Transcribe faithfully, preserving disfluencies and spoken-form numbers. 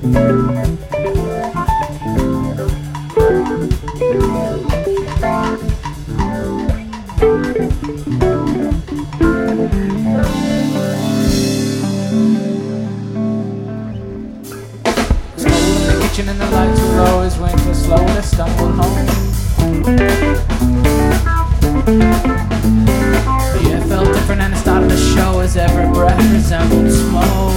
And the lights were always winkle slow to stumble home. The air felt different and it started to show as every breath resembled smoke.